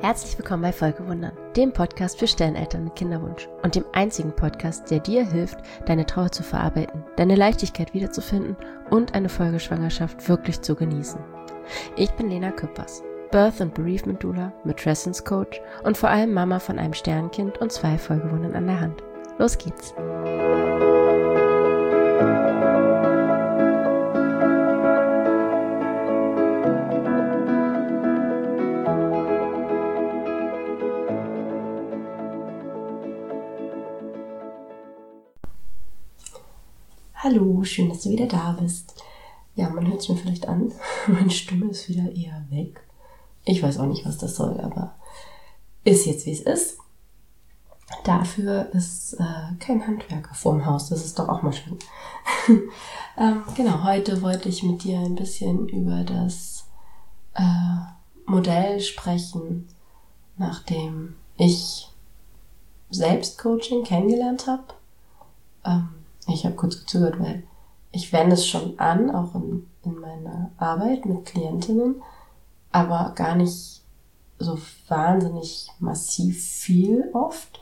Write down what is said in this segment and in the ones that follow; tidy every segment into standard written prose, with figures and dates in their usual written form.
Herzlich willkommen bei Folgewundern, dem Podcast für Sterneltern mit Kinderwunsch und dem einzigen Podcast, der dir hilft, deine Trauer zu verarbeiten, deine Leichtigkeit wiederzufinden und eine Folgeschwangerschaft wirklich zu genießen. Ich bin Lena Küppers, Birth- und Bereavement Doula, Matrescence Coach und vor allem Mama von einem Sternkind und 2 Folgewundern an der Hand. Los geht's! Hallo, schön, dass du wieder da bist. Ja, man hört es mir vielleicht an, meine Stimme ist wieder eher weg. Ich weiß auch nicht, was das soll, aber ist jetzt, wie es ist. Dafür ist kein Handwerker vorm Haus, das ist doch auch mal schön. Genau, heute wollte ich mit dir ein bisschen über das Modell sprechen, nachdem ich Selbstcoaching kennengelernt habe. Ich habe kurz gezögert, weil ich wende es schon an, auch in meiner Arbeit mit Klientinnen, aber gar nicht so wahnsinnig massiv viel oft.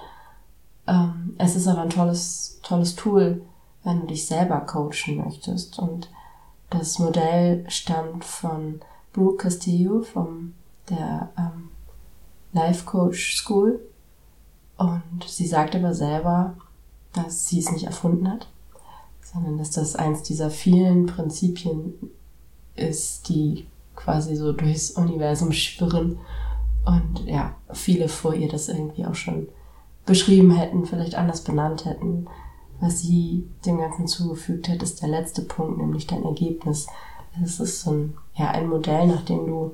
Es ist aber ein tolles Tool, wenn du dich selber coachen möchtest. Und das Modell stammt von Brooke Castillo, von der Life Coach School. Und sie sagt aber selber, dass sie es nicht erfunden hat, sondern dass das eins dieser vielen Prinzipien ist, die quasi so durchs Universum schwirren und ja, viele vor ihr das irgendwie auch schon beschrieben hätten, vielleicht anders benannt hätten. Was sie dem Ganzen zugefügt hat, ist der letzte Punkt, nämlich dein Ergebnis. Es ist so ein Modell, nach dem du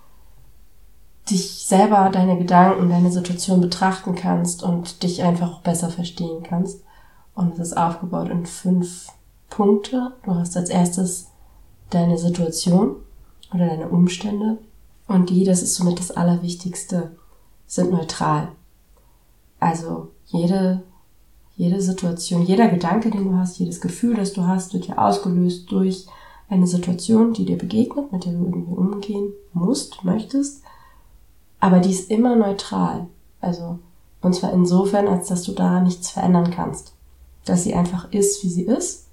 dich selber, deine Gedanken, deine Situation betrachten kannst und dich einfach auch besser verstehen kannst. Und es ist aufgebaut in 5 Punkte. Du hast als erstes deine Situation oder deine Umstände. Und das ist somit das Allerwichtigste, sind neutral. Also jede Situation, jeder Gedanke, den du hast, jedes Gefühl, das du hast, wird ja ausgelöst durch eine Situation, die dir begegnet, mit der du irgendwie umgehen musst, möchtest. Aber die ist immer neutral. Also, und zwar insofern, als dass du daran nichts verändern kannst. Dass sie einfach ist, wie sie ist.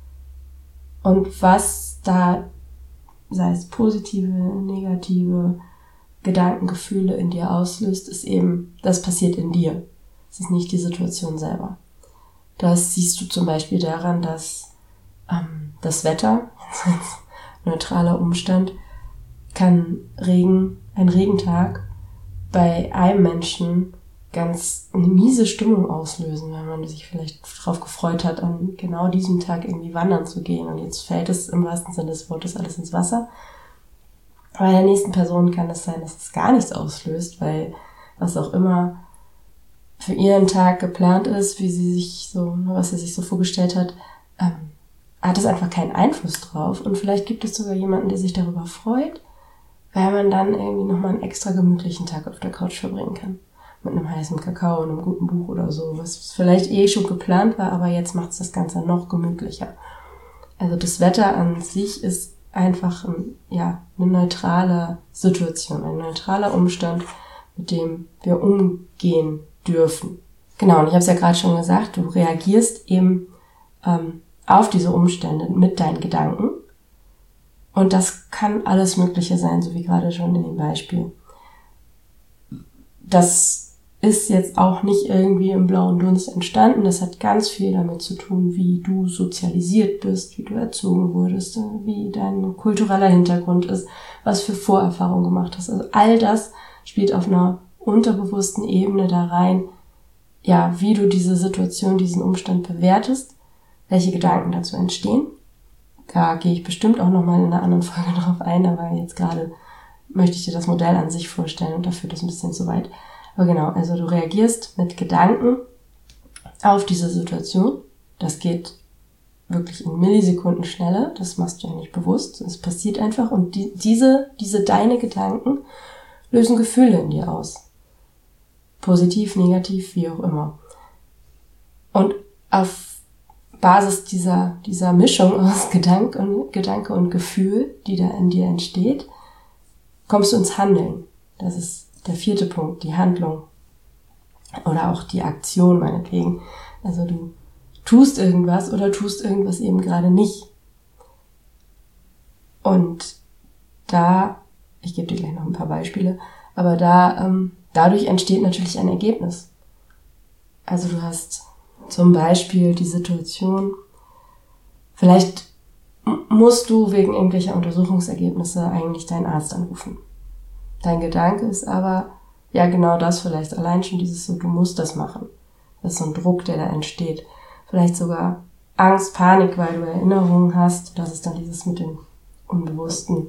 Und was da, sei es positive, negative Gedanken, Gefühle in dir auslöst, ist eben, das passiert in dir. Es ist nicht die Situation selber. Das siehst du zum Beispiel daran, dass das Wetter, als neutraler Umstand, kann ein Regentag bei einem Menschen ganz eine miese Stimmung auslösen, weil man sich vielleicht darauf gefreut hat, an genau diesem Tag irgendwie wandern zu gehen. Und jetzt fällt es im wahrsten Sinne des Wortes alles ins Wasser. Bei der nächsten Person kann es sein, dass es gar nichts auslöst, weil was auch immer für ihren Tag geplant ist, was sie sich so vorgestellt hat, hat es einfach keinen Einfluss drauf. Und vielleicht gibt es sogar jemanden, der sich darüber freut, weil man dann irgendwie nochmal einen extra gemütlichen Tag auf der Couch verbringen kann. Mit einem heißen Kakao und einem guten Buch oder so, was vielleicht schon geplant war, aber jetzt macht es das Ganze noch gemütlicher. Also das Wetter an sich ist einfach eine neutrale Situation, ein neutraler Umstand, mit dem wir umgehen dürfen. Genau, und ich habe es ja gerade schon gesagt, du reagierst eben auf diese Umstände mit deinen Gedanken. Und das kann alles Mögliche sein, so wie gerade schon in dem Beispiel. Das ist jetzt auch nicht irgendwie im blauen Dunst entstanden. Das hat ganz viel damit zu tun, wie du sozialisiert bist, wie du erzogen wurdest, wie dein kultureller Hintergrund ist, was für Vorerfahrungen gemacht hast. Also all das spielt auf einer unterbewussten Ebene da rein, ja, wie du diese Situation, diesen Umstand bewertest, welche Gedanken dazu entstehen. Da gehe ich bestimmt auch nochmal in einer anderen Folge drauf ein, aber jetzt gerade möchte ich dir das Modell an sich vorstellen und dafür das ein bisschen zu weit. Aber genau, also du reagierst mit Gedanken auf diese Situation. Das geht wirklich in Millisekunden schneller, das machst du ja nicht bewusst, es passiert einfach und diese deine Gedanken lösen Gefühle in dir aus. Positiv, negativ, wie auch immer. Und auf Basis dieser Mischung aus Gedanke und Gefühl, die da in dir entsteht, kommst du ins Handeln. Das ist der 4. Punkt, die Handlung oder auch die Aktion meinetwegen. Also du tust irgendwas oder tust irgendwas eben gerade nicht. Und da, ich gebe dir gleich noch ein paar Beispiele, aber dadurch entsteht natürlich ein Ergebnis. Also du hast zum Beispiel die Situation, vielleicht musst du wegen irgendwelcher Untersuchungsergebnisse eigentlich deinen Arzt anrufen. Dein Gedanke ist aber, ja genau das vielleicht, allein schon dieses so, du musst das machen. Das ist so ein Druck, der da entsteht. Vielleicht sogar Angst, Panik, weil du Erinnerungen hast. Das ist dann dieses mit den unbewussten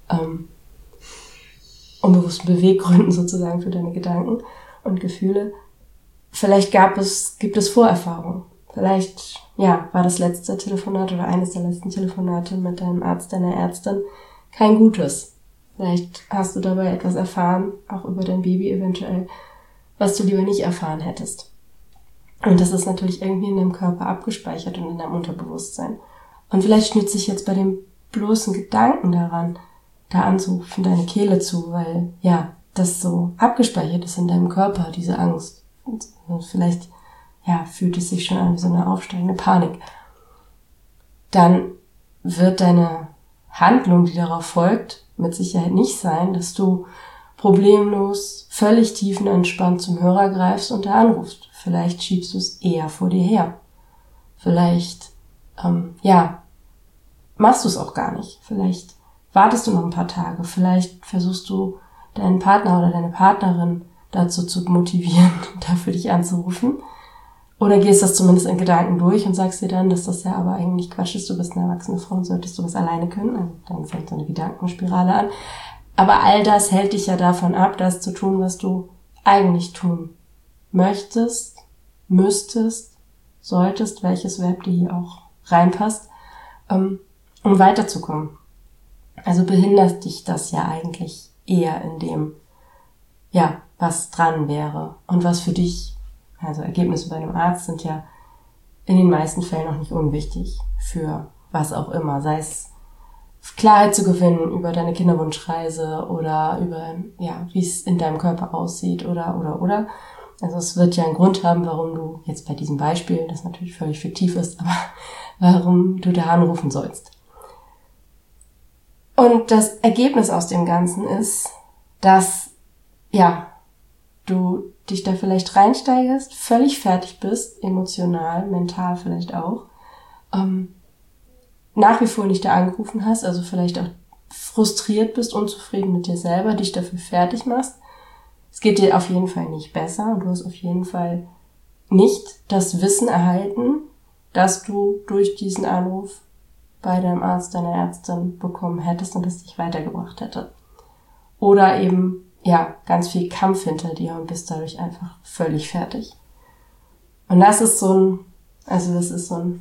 Beweggründen sozusagen für deine Gedanken und Gefühle. Vielleicht gibt es Vorerfahrungen. Vielleicht, ja, war das letzte Telefonat oder eines der letzten Telefonate mit deinem Arzt, deiner Ärztin kein gutes. Vielleicht hast du dabei etwas erfahren, auch über dein Baby eventuell, was du lieber nicht erfahren hättest. Und das ist natürlich irgendwie in deinem Körper abgespeichert und in deinem Unterbewusstsein. Und vielleicht schnürt sich jetzt bei dem bloßen Gedanken daran, da anzurufen, deine Kehle zu, weil, ja, das so abgespeichert ist in deinem Körper, diese Angst. Und vielleicht, ja, fühlt es sich schon an wie so eine aufsteigende Panik. Dann wird deine Handlung, die darauf folgt, mit Sicherheit nicht sein, dass du problemlos, völlig tiefenentspannt zum Hörer greifst und da anrufst. Vielleicht schiebst du es eher vor dir her. Vielleicht, machst du es auch gar nicht. Vielleicht wartest du noch ein paar Tage. Vielleicht versuchst du, deinen Partner oder deine Partnerin dazu zu motivieren, dafür dich anzurufen. Oder gehst das zumindest in Gedanken durch und sagst dir dann, dass das ja aber eigentlich Quatsch ist, du bist eine erwachsene Frau und solltest du das alleine können. Also dann fängt so eine Gedankenspirale an. Aber all das hält dich ja davon ab, das zu tun, was du eigentlich tun möchtest, müsstest, solltest, welches Verb dir hier auch reinpasst, um weiterzukommen. Also behindert dich das ja eigentlich eher in dem, ja, was dran wäre und was für dich, also Ergebnisse bei einem Arzt sind ja in den meisten Fällen auch nicht unwichtig für was auch immer, sei es Klarheit zu gewinnen über deine Kinderwunschreise oder über, ja, wie es in deinem Körper aussieht oder. Also es wird ja einen Grund haben, warum du jetzt bei diesem Beispiel, das natürlich völlig fiktiv ist, aber warum du da anrufen sollst. Und das Ergebnis aus dem Ganzen ist, dass, ja, du dich da vielleicht reinsteigerst, völlig fertig bist, emotional, mental vielleicht auch, nach wie vor nicht da angerufen hast, also vielleicht auch frustriert bist, unzufrieden mit dir selber, dich dafür fertig machst. Es geht dir auf jeden Fall nicht besser und du hast auf jeden Fall nicht das Wissen erhalten, das du durch diesen Anruf bei deinem Arzt, deiner Ärztin bekommen hättest und das dich weitergebracht hätte. Oder eben, ja, ganz viel Kampf hinter dir und bist dadurch einfach völlig fertig. Und das ist so ein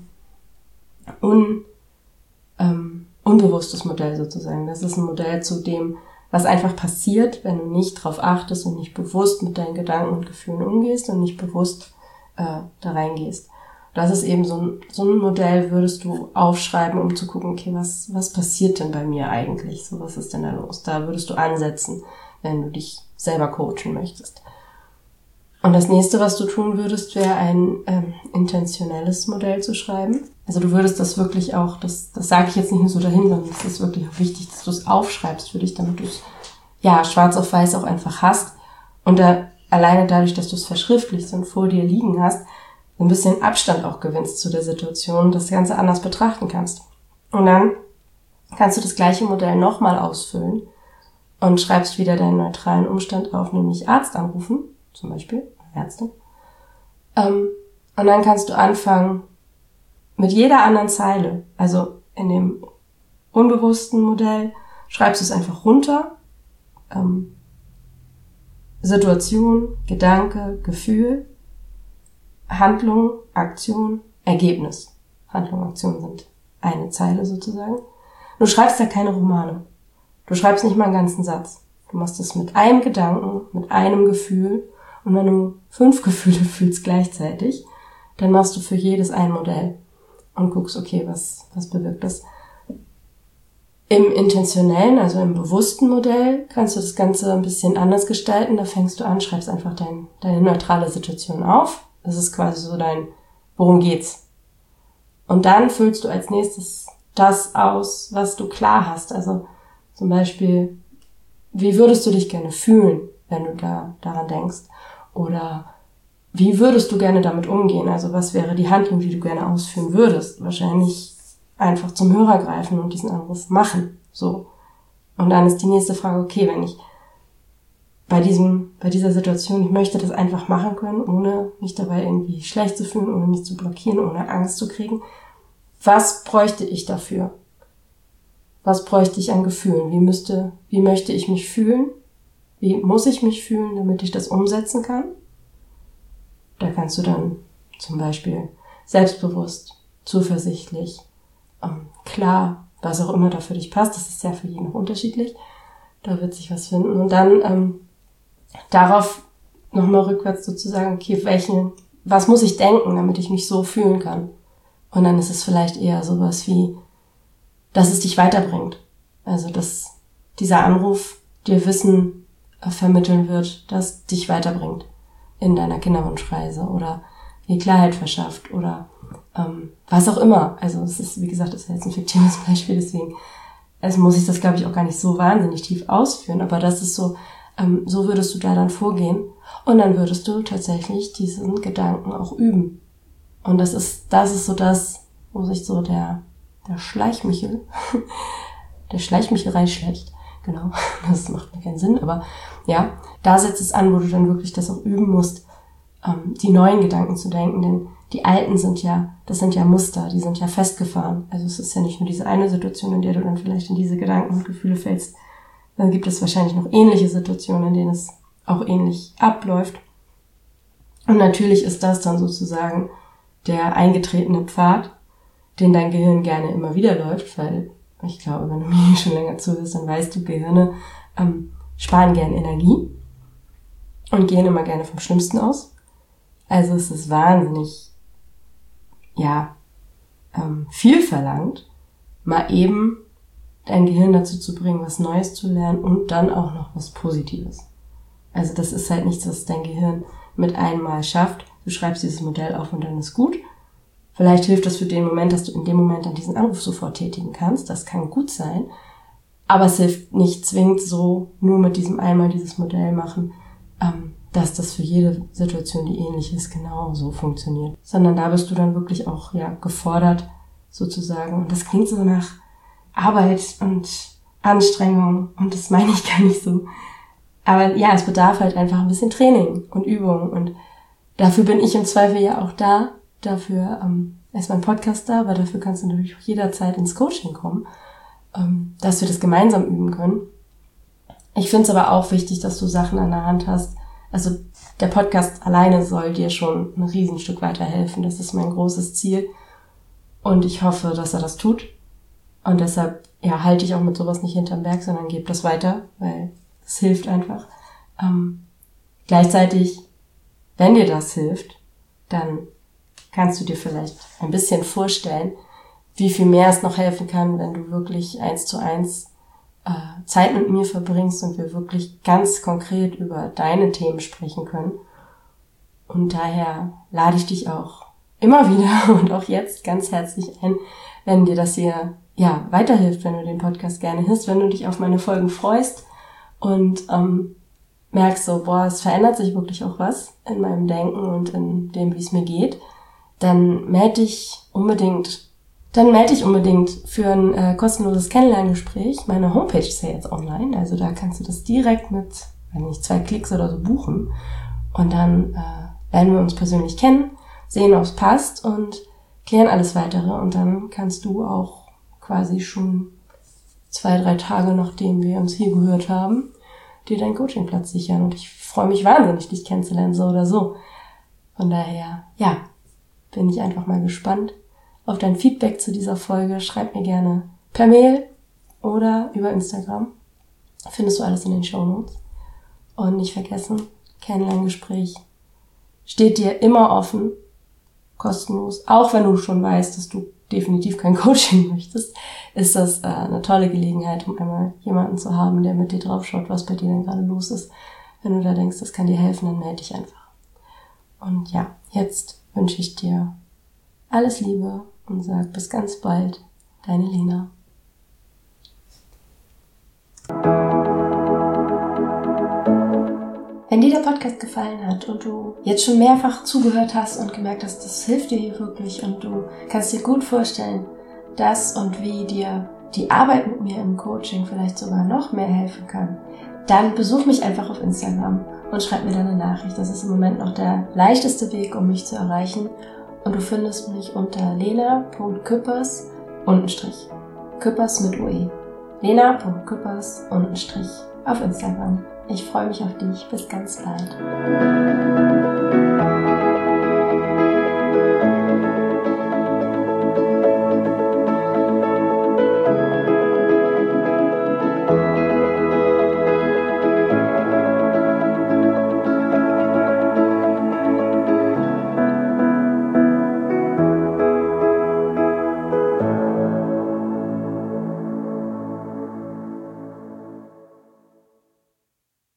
unbewusstes Modell sozusagen. Das ist ein Modell zu dem, was einfach passiert, wenn du nicht drauf achtest und nicht bewusst mit deinen Gedanken und Gefühlen umgehst und nicht bewusst da reingehst. Das ist eben so ein Modell, würdest du aufschreiben, um zu gucken, okay, was passiert denn bei mir eigentlich? So, was ist denn da los? Da würdest du ansetzen, wenn du dich selber coachen möchtest. Und das nächste, was du tun würdest, wäre ein intentionelles Modell zu schreiben. Also du würdest das wirklich auch, das sage ich jetzt nicht nur so dahin, sondern es ist wirklich auch wichtig, dass du es aufschreibst für dich, damit du es, ja, schwarz auf weiß auch einfach hast. Und da alleine dadurch, dass du es verschriftlichst und vor dir liegen hast, ein bisschen Abstand auch gewinnst zu der Situation, das Ganze anders betrachten kannst. Und dann kannst du das gleiche Modell nochmal ausfüllen und schreibst wieder deinen neutralen Umstand auf, nämlich Arzt anrufen, zum Beispiel, Ärztin. Und dann kannst du anfangen mit jeder anderen Zeile, also in dem unbewussten Modell, schreibst du es einfach runter, Situation, Gedanke, Gefühl, Handlung, Aktion, Ergebnis. Handlung, Aktion sind eine Zeile sozusagen. Du schreibst da keine Romane. Du schreibst nicht mal einen ganzen Satz. Du machst es mit einem Gedanken, mit einem Gefühl. Und wenn du 5 Gefühle fühlst gleichzeitig, dann machst du für jedes ein Modell und guckst, okay, was bewirkt das. Im intentionellen, also im bewussten Modell, kannst du das Ganze ein bisschen anders gestalten. Da fängst du an, schreibst einfach deine neutrale Situation auf. Das ist quasi so worum geht's? Und dann füllst du als nächstes das aus, was du klar hast. Also zum Beispiel, wie würdest du dich gerne fühlen, wenn du daran denkst? Oder wie würdest du gerne damit umgehen? Also was wäre die Handlung, die du gerne ausführen würdest? Wahrscheinlich einfach zum Hörer greifen und diesen Anruf machen. So. Und dann ist die nächste Frage, okay, wenn ich bei dieser Situation, ich möchte das einfach machen können, ohne mich dabei irgendwie schlecht zu fühlen, ohne mich zu blockieren, ohne Angst zu kriegen. Was bräuchte ich dafür? Was bräuchte ich an Gefühlen? Wie möchte ich mich fühlen? Wie muss ich mich fühlen, damit ich das umsetzen kann? Da kannst du dann zum Beispiel selbstbewusst, zuversichtlich, klar, was auch immer da für dich passt, das ist ja für jeden noch unterschiedlich, da wird sich was finden. Und dann darauf nochmal rückwärts sozusagen, okay, was muss ich denken, damit ich mich so fühlen kann? Und dann ist es vielleicht eher sowas wie, dass es dich weiterbringt. Also, dass dieser Anruf dir Wissen vermitteln wird, das dich weiterbringt in deiner Kinderwunschreise oder dir Klarheit verschafft oder was auch immer. Also es ist, wie gesagt, das ist jetzt ein fiktives Beispiel, deswegen muss ich das, glaube ich, auch gar nicht so wahnsinnig tief ausführen, aber das ist so, so würdest du da dann vorgehen und dann würdest du tatsächlich diesen Gedanken auch üben. Und das ist so das, wo sich so der Schleichmichel reinschleicht. Genau, das macht mir keinen Sinn, aber ja, da setzt es an, wo du dann wirklich das auch üben musst, die neuen Gedanken zu denken, denn die alten das sind ja Muster, die sind ja festgefahren. Also es ist ja nicht nur diese eine Situation, in der du dann vielleicht in diese Gedanken und Gefühle fällst, dann gibt es wahrscheinlich noch ähnliche Situationen, in denen es auch ähnlich abläuft. Und natürlich ist das dann sozusagen der eingetretene Pfad, den dein Gehirn gerne immer wieder läuft, weil ich glaube, wenn du mir schon länger zuhörst, dann weißt du, Gehirne sparen gerne Energie und gehen immer gerne vom Schlimmsten aus. Also es ist wahnsinnig, viel verlangt, mal eben dein Gehirn dazu zu bringen, was Neues zu lernen und dann auch noch was Positives. Also das ist halt nichts, was dein Gehirn mit einmal schafft. Du schreibst dieses Modell auf und dann ist gut. Vielleicht hilft das für den Moment, dass du in dem Moment dann diesen Anruf sofort tätigen kannst. Das kann gut sein. Aber es hilft nicht zwingend so, nur mit diesem einmal dieses Modell machen, dass das für jede Situation, die ähnlich ist, genau so funktioniert. Sondern da bist du dann wirklich auch gefordert, sozusagen. Und das klingt so nach Arbeit und Anstrengung. Und das meine ich gar nicht so. Aber ja, es bedarf halt einfach ein bisschen Training und Übung. Und dafür bin ich im Zweifel ja auch da. Dafür ist mein Podcast da, aber dafür kannst du natürlich auch jederzeit ins Coaching kommen, dass wir das gemeinsam üben können. Ich finde es aber auch wichtig, dass du Sachen an der Hand hast. Also der Podcast alleine soll dir schon ein Riesenstück weiterhelfen. Das ist mein großes Ziel. Und ich hoffe, dass er das tut. Und deshalb halte ich auch mit sowas nicht hinterm Berg, sondern gebe das weiter, weil es hilft einfach. Gleichzeitig, wenn dir das hilft, dann kannst du dir vielleicht ein bisschen vorstellen, wie viel mehr es noch helfen kann, wenn du wirklich 1:1 Zeit mit mir verbringst und wir wirklich ganz konkret über deine Themen sprechen können. Und daher lade ich dich auch immer wieder und auch jetzt ganz herzlich ein, wenn dir das hier weiterhilft, wenn du den Podcast gerne hörst, wenn du dich auf meine Folgen freust und merkst so, es verändert sich wirklich auch was in meinem Denken und in dem, wie es mir geht, dann melde dich unbedingt für ein kostenloses Kennenlerngespräch. Meine Homepage ist ja jetzt online, also da kannst du das direkt mit, 2 Klicks oder so buchen. Und dann lernen wir uns persönlich kennen, sehen, ob es passt und klären alles Weitere. Und dann kannst du auch quasi schon 2-3 Tage, nachdem wir uns hier gehört haben, dir deinen Coachingplatz sichern. Und ich freue mich wahnsinnig, dich kennenzulernen, so oder so. Von daher, bin ich einfach mal gespannt auf dein Feedback zu dieser Folge. Schreib mir gerne per Mail oder über Instagram. Findest du alles in den Shownotes. Und nicht vergessen, Kennenlerngespräch steht dir immer offen, kostenlos. Auch wenn du schon weißt, dass du definitiv kein Coaching möchtest, ist das eine tolle Gelegenheit, um einmal jemanden zu haben, der mit dir drauf schaut, was bei dir denn gerade los ist. Wenn du da denkst, das kann dir helfen, dann melde dich einfach. Und ja, jetzt wünsche ich dir alles Liebe und sag bis ganz bald, deine Lena. Wenn dir der Podcast gefallen hat und du jetzt schon mehrfach zugehört hast und gemerkt hast, das hilft dir hier wirklich und du kannst dir gut vorstellen, dass und wie dir die Arbeit mit mir im Coaching vielleicht sogar noch mehr helfen kann, dann besuch mich einfach auf Instagram und schreib mir dann eine Nachricht. Das ist im Moment noch der leichteste Weg, um mich zu erreichen. Und du findest mich unter lena.küppers_ Küppers mit UE. lena.küppers_ auf Instagram. Ich freue mich auf dich. Bis ganz bald.